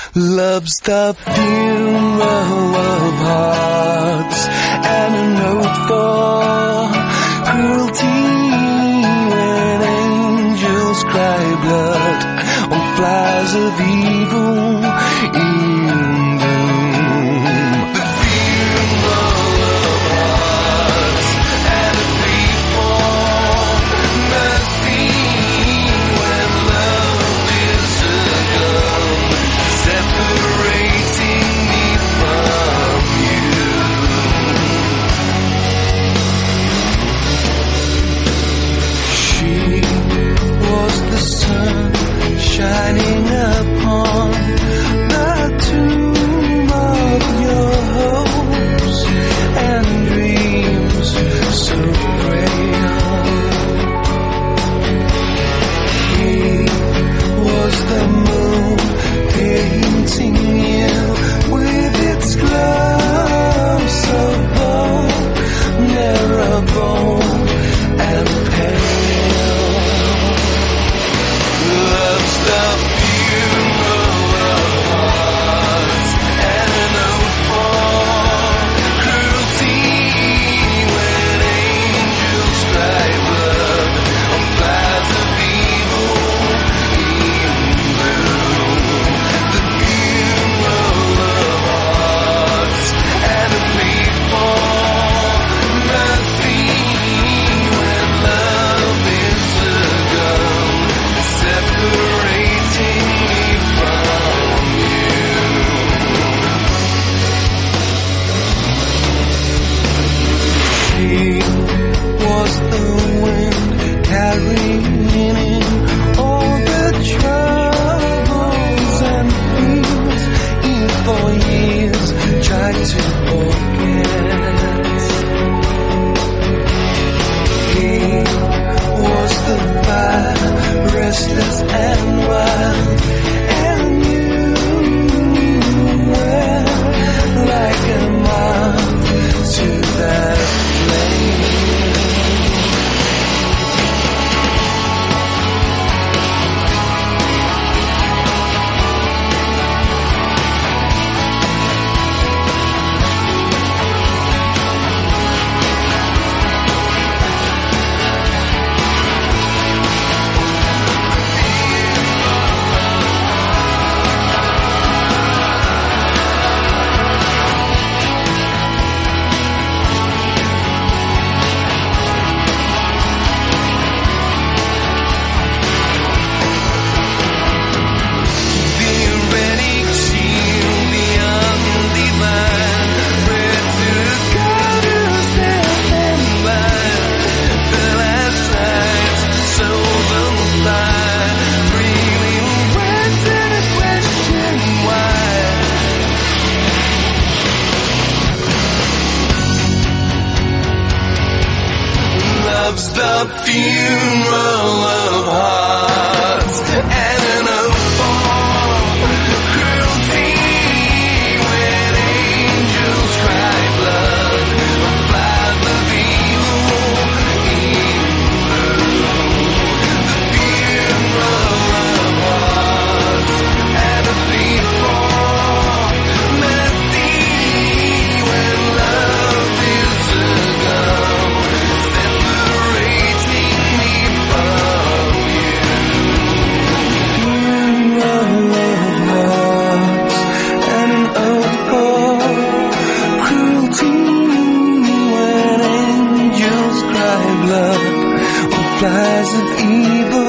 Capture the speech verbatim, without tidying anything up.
Love's the funeral of hearts and a note for cruelty when angels cry blood on flies of evil in bloom. The funeral of hearts and a plea for mercy when love is a gun separating me from you. She was the sun shining upon the tomb of your hopes and dreams so frail. He was the moon painting you with its glow so vulnerable and pale. Love's the funeral of hearts and a note for cruelty when angels cry blood on flies of evil in bloom. The funeral of hearts and a plea for mercy when love is a gun separating me from you. She was the wind carrying in all the troubles and fears you for years tried to forget. He was the fire, restless and wild, and you were like a moth to that flame. Love's the funeral of hearts and an oath for cruelty when angels cry blood on flies of evil in bloom. The funeral of hearts and a plea for mercy when love is a gun separating me from you. Funeral of hearts and an oath for cruelty when angels cry blood on flies of evil